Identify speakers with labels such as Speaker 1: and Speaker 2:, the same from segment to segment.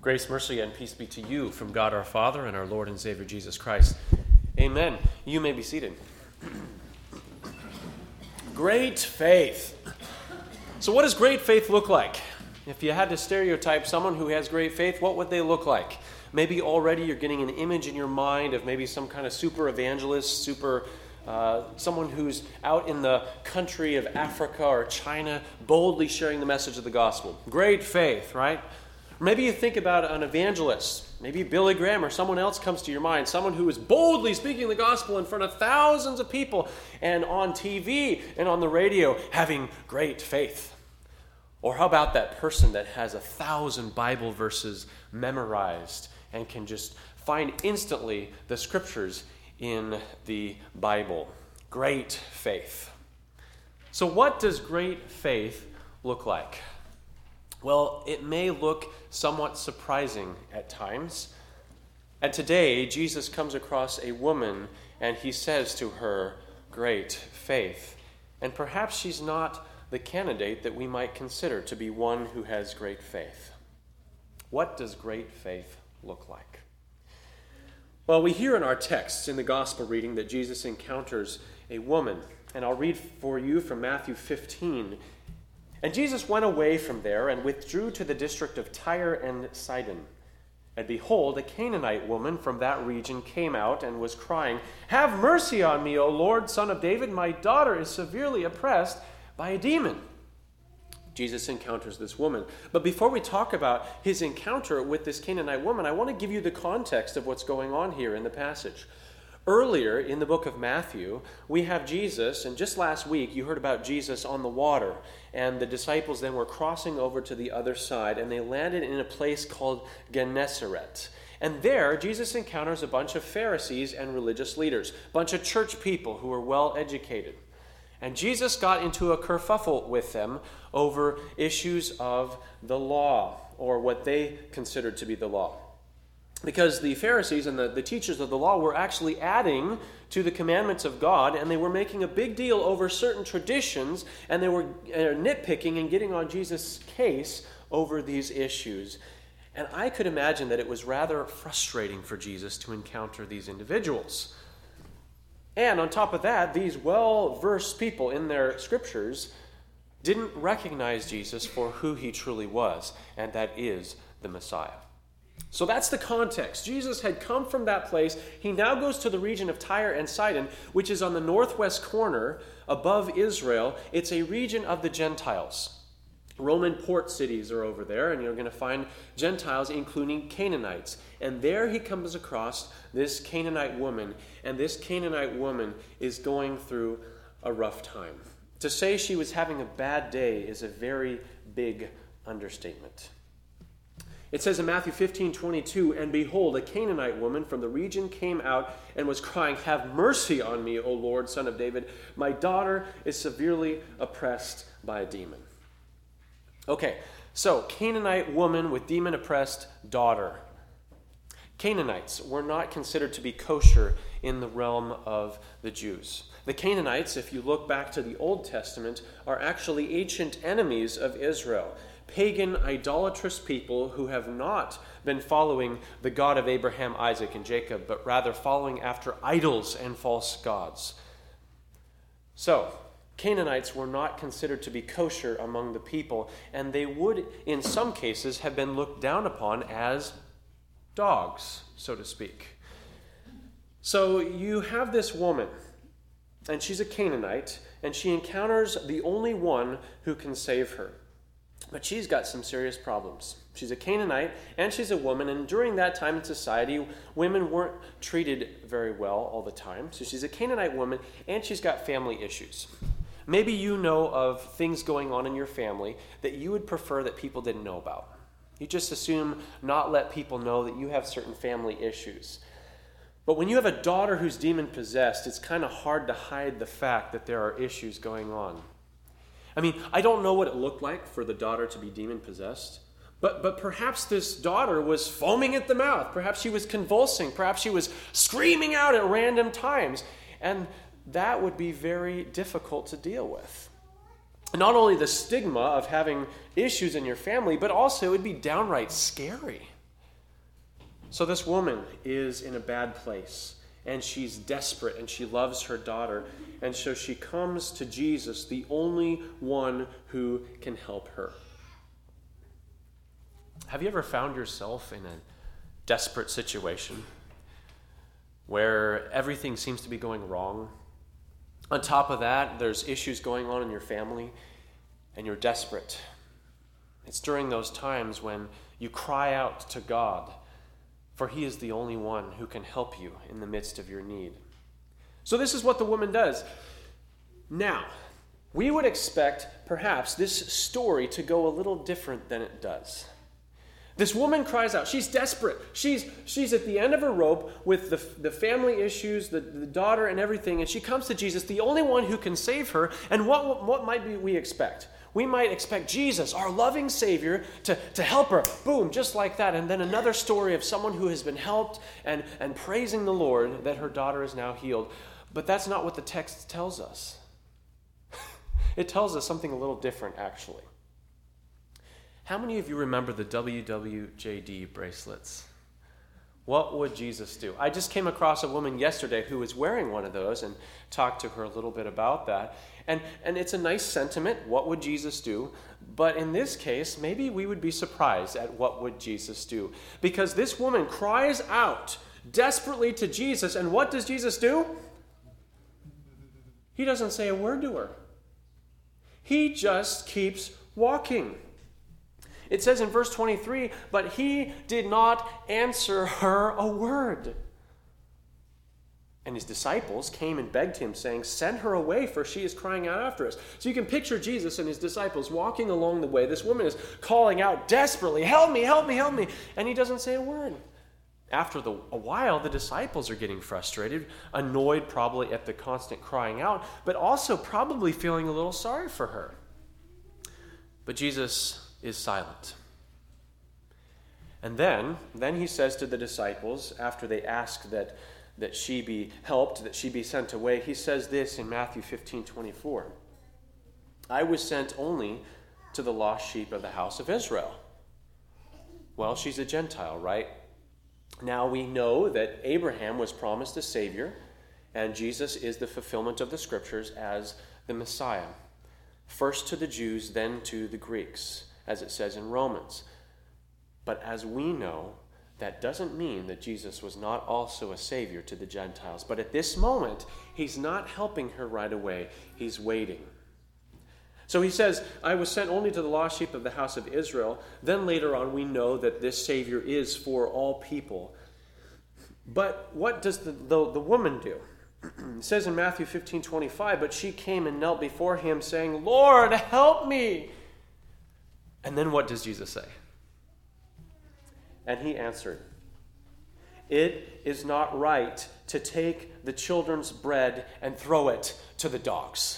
Speaker 1: Grace, mercy, and peace be to you from God our Father and our Lord and Savior Jesus Christ. Amen. You may be seated. Great faith. So what does great faith look like? If you had to stereotype someone who has great faith, what would they look like? Maybe already you're getting an image in your mind of maybe some kind of super evangelist, someone who's out in the country of Africa or China boldly sharing the message of the gospel. Great faith, right? Maybe you think about an evangelist, maybe Billy Graham or someone else comes to your mind, someone who is boldly speaking the gospel in front of thousands of people and on TV and on the radio having great faith. Or how about that person that has 1,000 Bible verses memorized and can just find instantly the scriptures in the Bible? Great faith. So what does great faith look like? Well, it may look somewhat surprising at times. And today, Jesus comes across a woman and he says to her, great faith. And perhaps she's not the candidate that we might consider to be one who has great faith. What does great faith look like? Well, we hear in our texts in the gospel reading that Jesus encounters a woman. And I'll read for you from Matthew 15. And Jesus went away from there and withdrew to the district of Tyre and Sidon. And behold, a Canaanite woman from that region came out and was crying, "Have mercy on me, O Lord, Son of David. My daughter is severely oppressed by a demon." Jesus encounters this woman. But before we talk about his encounter with this Canaanite woman, I want to give you the context of what's going on here in the passage. Earlier in the book of Matthew, we have Jesus, and just last week you heard about Jesus on the water, and the disciples then were crossing over to the other side, and they landed in a place called Gennesaret. And there, Jesus encounters a bunch of Pharisees and religious leaders, a bunch of church people who were well educated. And Jesus got into a kerfuffle with them over issues of the law, or what they considered to be the law. Because the Pharisees and the teachers of the law were actually adding to the commandments of God, and they were making a big deal over certain traditions, and they were nitpicking and getting on Jesus' case over these issues. And I could imagine that it was rather frustrating for Jesus to encounter these individuals. And on top of that, these well-versed people in their scriptures didn't recognize Jesus for who he truly was, and that is the Messiah. So that's the context. Jesus had come from that place. He now goes to the region of Tyre and Sidon, which is on the northwest corner above Israel. It's a region of the Gentiles. Roman port cities are over there, and you're going to find Gentiles, including Canaanites. And there he comes across this Canaanite woman, and this Canaanite woman is going through a rough time. To say she was having a bad day is a very big understatement. It says in Matthew 15:22, "And behold, a Canaanite woman from the region came out and was crying, 'Have mercy on me, O Lord, Son of David. My daughter is severely oppressed by a demon.'" Okay, so Canaanite woman with demon-oppressed daughter. Canaanites were not considered to be kosher in the realm of the Jews. The Canaanites, if you look back to the Old Testament, are actually ancient enemies of Israel. Pagan, idolatrous people who have not been following the God of Abraham, Isaac, and Jacob, but rather following after idols and false gods. So, Canaanites were not considered to be kosher among the people, and they would, in some cases, have been looked down upon as dogs, so to speak. So you have this woman, and she's a Canaanite, and she encounters the only one who can save her. But she's got some serious problems. She's a Canaanite, and she's a woman, and during that time in society, women weren't treated very well all the time. So she's a Canaanite woman, and she's got family issues. Maybe you know of things going on in your family that you would prefer that people didn't know about. You just assume not let people know that you have certain family issues. But when you have a daughter who's demon-possessed, it's kind of hard to hide the fact that there are issues going on. I mean, I don't know what it looked like for the daughter to be demon-possessed, but perhaps this daughter was foaming at the mouth. Perhaps she was convulsing. Perhaps she was screaming out at random times. And that would be very difficult to deal with. Not only the stigma of having issues in your family, but also it would be downright scary. So this woman is in a bad place, and she's desperate, and she loves her daughter, and so she comes to Jesus, the only one who can help her. Have you ever found yourself in a desperate situation where everything seems to be going wrong? On top of that, there's issues going on in your family, and you're desperate. It's during those times when you cry out to God, for he is the only one who can help you in the midst of your need. So this is what the woman does. Now, we would expect perhaps this story to go a little different than it does. This woman cries out. She's desperate. She's at the end of her rope with the family issues, the daughter and everything, and she comes to Jesus, the only one who can save her. And what might we expect? We might expect Jesus, our loving Savior, to help her. Boom, just like that. And then another story of someone who has been helped and praising the Lord that her daughter is now healed. But that's not what the text tells us. It tells us something a little different, actually. How many of you remember the WWJD bracelets? What would Jesus do? I just came across a woman yesterday who was wearing one of those and talked to her a little bit about that. And it's a nice sentiment, what would Jesus do? But in this case, maybe we would be surprised at what would Jesus do. Because this woman cries out desperately to Jesus, and what does Jesus do? He doesn't say a word to her. He just keeps walking. It says in verse 23, but he did not answer her a word. And his disciples came and begged him, saying, send her away, for she is crying out after us. So you can picture Jesus and his disciples walking along the way. This woman is calling out desperately, help me, help me, help me. And he doesn't say a word. After a while, the disciples are getting frustrated, annoyed probably at the constant crying out, but also probably feeling a little sorry for her. But Jesus is silent. And then he says to the disciples, after they ask that she be helped, that she be sent away, he says this in Matthew 15:24. I was sent only to the lost sheep of the house of Israel. Well, she's a Gentile, right? Now we know that Abraham was promised a Savior, and Jesus is the fulfillment of the Scriptures as the Messiah. First to the Jews, then to the Greeks, as it says in Romans. But as we know, that doesn't mean that Jesus was not also a Savior to the Gentiles. But at this moment, he's not helping her right away. He's waiting. So he says, I was sent only to the lost sheep of the house of Israel. Then later on, we know that this Savior is for all people. But what does the woman do? It says in Matthew 15:25, but she came and knelt before him, saying, Lord, help me. And then what does Jesus say? And he answered, it is not right to take the children's bread and throw it to the dogs.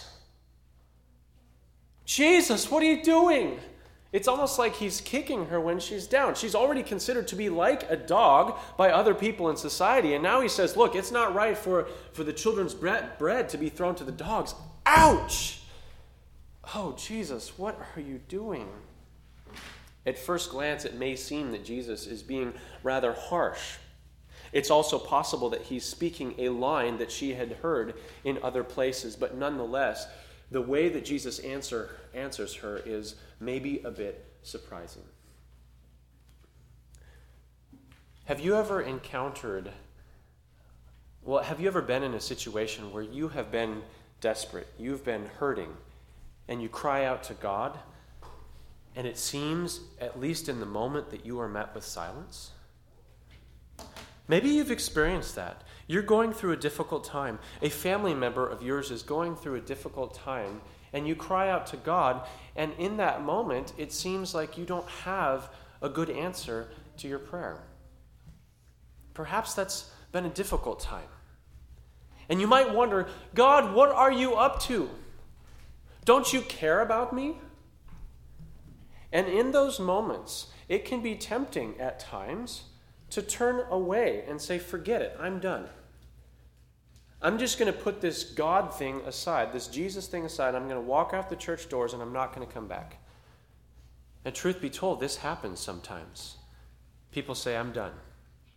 Speaker 1: Jesus, what are you doing? It's almost like he's kicking her when she's down. She's already considered to be like a dog by other people in society. And now he says, look, it's not right for the children's bread to be thrown to the dogs. Ouch! Oh, Jesus, what are you doing? At first glance, it may seem that Jesus is being rather harsh. It's also possible that he's speaking a line that she had heard in other places, but nonetheless, the way that Jesus answers her is maybe a bit surprising. Have you ever been in a situation where you have been desperate, you've been hurting, and you cry out to God, and it seems, at least in the moment, that you are met with silence? Maybe you've experienced that. You're going through a difficult time. A family member of yours is going through a difficult time, and you cry out to God, and in that moment, it seems like you don't have a good answer to your prayer. Perhaps that's been a difficult time. And you might wonder, God, what are you up to? Don't you care about me? And in those moments, it can be tempting at times to turn away and say, forget it, I'm done. I'm just going to put this God thing aside, this Jesus thing aside. I'm going to walk out the church doors and I'm not going to come back. And truth be told, this happens sometimes. People say, I'm done.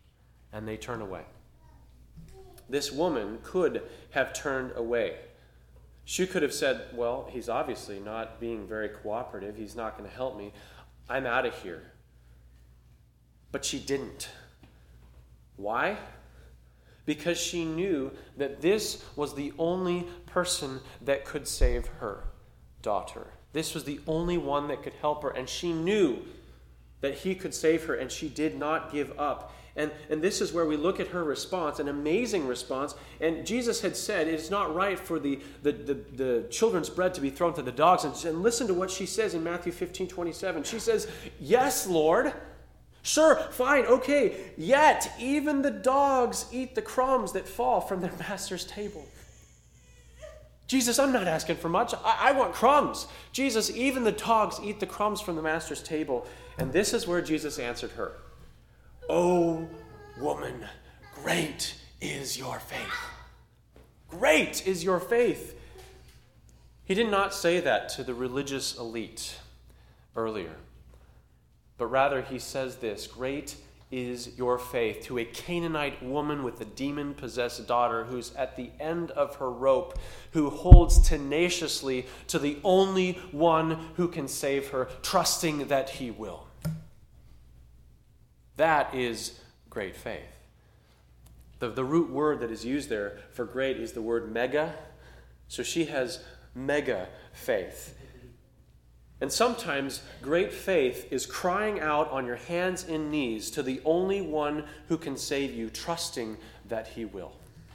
Speaker 1: and they turn away. This woman could have turned away. She could have said, well, he's obviously not being very cooperative. He's not going to help me. I'm out of here. But she didn't. Why? Because she knew that this was the only person that could save her daughter. This was the only one that could help her, and she knew that he could save her, and she did not give up. And this is where we look at her response, an amazing response. And Jesus had said it is not right for the children's bread to be thrown to the dogs. And listen to what she says in Matthew 15:27. She says, yes, Lord. Sure, fine, okay. Yet even the dogs eat the crumbs that fall from their master's table. Jesus, I'm not asking for much. I want crumbs. Jesus, even the dogs eat the crumbs from the master's table. And this is where Jesus answered her. Oh, woman, great is your faith. Great is your faith. He did not say that to the religious elite earlier, but rather he says this, great is your faith, to a Canaanite woman with a demon-possessed daughter who's at the end of her rope, who holds tenaciously to the only one who can save her, trusting that he will. That is great faith. The root word that is used there for great is the word mega. So she has mega faith. And sometimes great faith is crying out on your hands and knees to the only one who can save you, trusting that he will.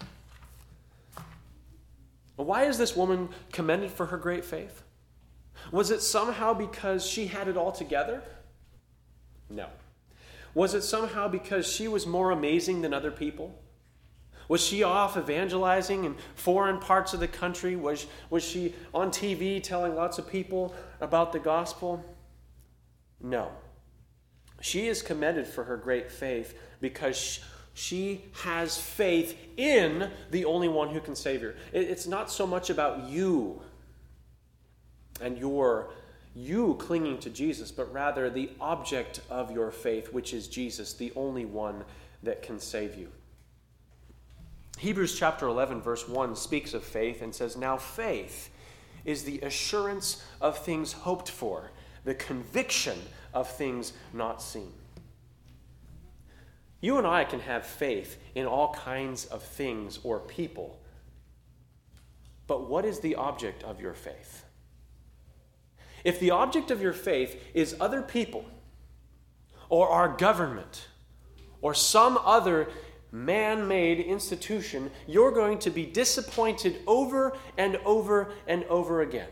Speaker 1: Why is this woman commended for her great faith? Was it somehow because she had it all together? No. Was it somehow because she was more amazing than other people? Was she off evangelizing in foreign parts of the country? Was she on TV telling lots of people about the gospel? No. She is commended for her great faith because she has faith in the only one who can save her. It's not so much about you and you clinging to Jesus, but rather the object of your faith, which is Jesus, the only one that can save you. Hebrews chapter 11, verse 1 speaks of faith and says, now faith is the assurance of things hoped for, the conviction of things not seen. You and I can have faith in all kinds of things or people, but what is the object of your faith? If the object of your faith is other people, or our government, or some other man-made institution, you're going to be disappointed over and over and over again.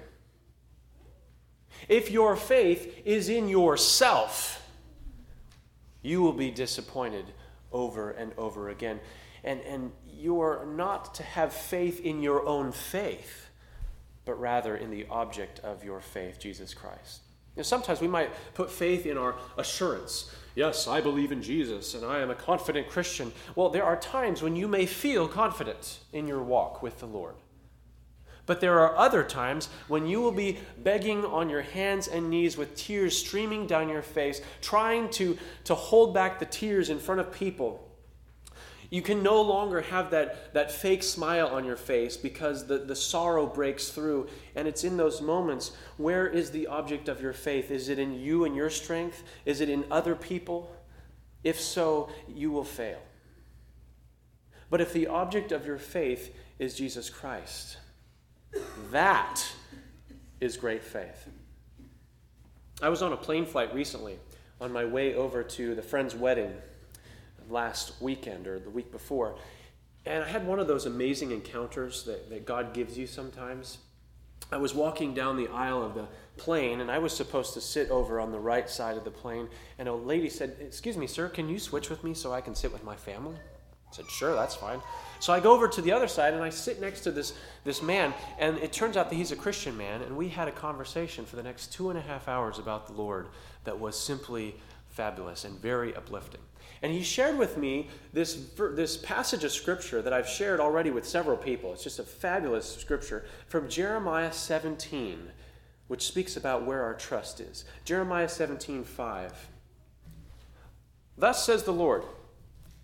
Speaker 1: If your faith is in yourself, you will be disappointed over and over again. And you're not to have faith in your own faith, but rather in the object of your faith, Jesus Christ. Sometimes we might put faith in our assurance. Yes, I believe in Jesus, and I am a confident Christian. Well, there are times when you may feel confident in your walk with the Lord. But there are other times when you will be begging on your hands and knees with tears streaming down your face, trying to hold back the tears in front of people. You can no longer have that fake smile on your face because the sorrow breaks through. And it's in those moments, where is the object of your faith? Is it in you and your strength? Is it in other people? If so, you will fail. But if the object of your faith is Jesus Christ, that is great faith. I was on a plane flight recently on my way over to the friend's wedding last weekend or the week before. And I had one of those amazing encounters that God gives you sometimes. I was walking down the aisle of the plane, and I was supposed to sit over on the right side of the plane, and a lady said, "Excuse me, sir, can you switch with me so I can sit with my family?" I said, "Sure, that's fine." So I go over to the other side, and I sit next to this man, and it turns out that he's a Christian man, and we had a conversation for the next 2.5 hours about the Lord that was simply fabulous and very uplifting. And he shared with me this passage of Scripture that I've shared already with several people. It's just a fabulous Scripture from Jeremiah 17, which speaks about where our trust is. Jeremiah 17:5. Thus says the Lord,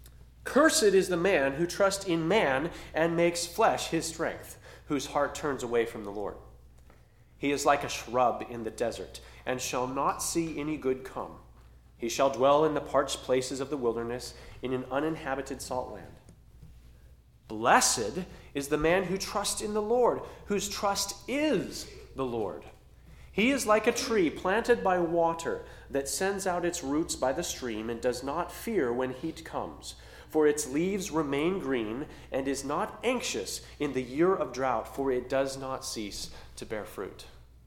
Speaker 1: Cursed is the man who trusts in man and makes flesh his strength, whose heart turns away from the Lord. He is like a shrub in the desert, and shall not see any good come. He shall dwell in the parched places of the wilderness, in an uninhabited salt land. Blessed is the man who trusts in the Lord, whose trust is the Lord. He is like a tree planted by water that sends out its roots by the stream and does not fear when heat comes, for its leaves remain green, and is not anxious in the year of drought, for it does not cease to bear fruit.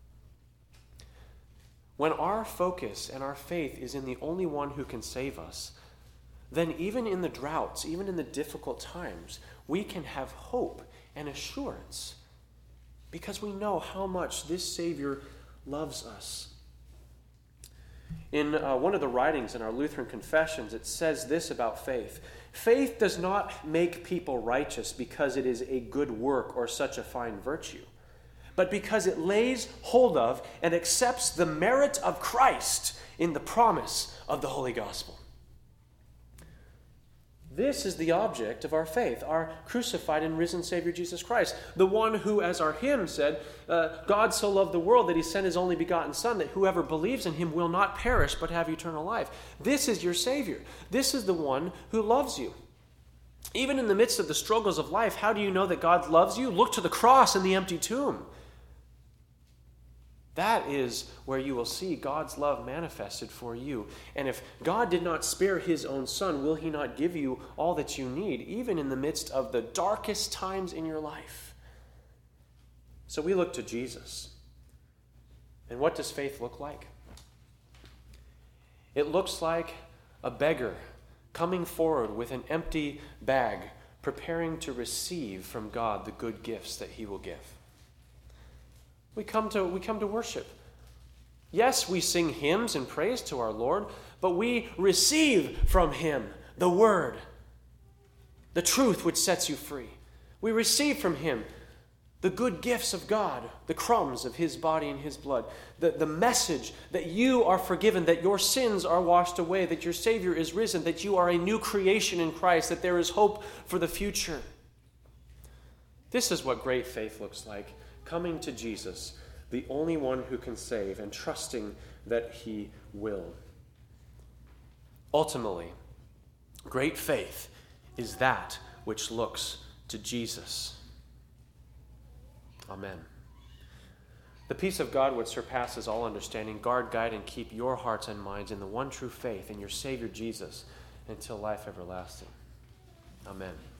Speaker 1: When our focus and our faith is in the only one who can save us, then even in the droughts, even in the difficult times, we can have hope and assurance because we know how much this Savior loves us. In one of the writings in our Lutheran Confessions, it says this about faith. Faith does not make people righteous because it is a good work or such a fine virtue, but because it lays hold of and accepts the merit of Christ in the promise of the Holy Gospel. This is the object of our faith, our crucified and risen Savior Jesus Christ, the one who, as our hymn said, God so loved the world that he sent his only begotten Son, that whoever believes in him will not perish but have eternal life. This is your Savior. This is the one who loves you. Even in the midst of the struggles of life, how do you know that God loves you? Look to the cross and the empty tomb. That is where you will see God's love manifested for you. And if God did not spare his own Son, will he not give you all that you need, even in the midst of the darkest times in your life? So we look to Jesus. And what does faith look like? It looks like a beggar coming forward with an empty bag, preparing to receive from God the good gifts that he will give. We come to worship. Yes, we sing hymns and praise to our Lord, but we receive from him the word, the truth which sets you free. We receive from him the good gifts of God, the crumbs of his body and his blood, the message that you are forgiven, that your sins are washed away, that your Savior is risen, that you are a new creation in Christ, that there is hope for the future. This is what great faith looks like. Coming to Jesus, the only one who can save, and trusting that he will. Ultimately, great faith is that which looks to Jesus. Amen. The peace of God which surpasses all understanding, guard, guide, and keep your hearts and minds in the one true faith in your Savior Jesus until life everlasting. Amen.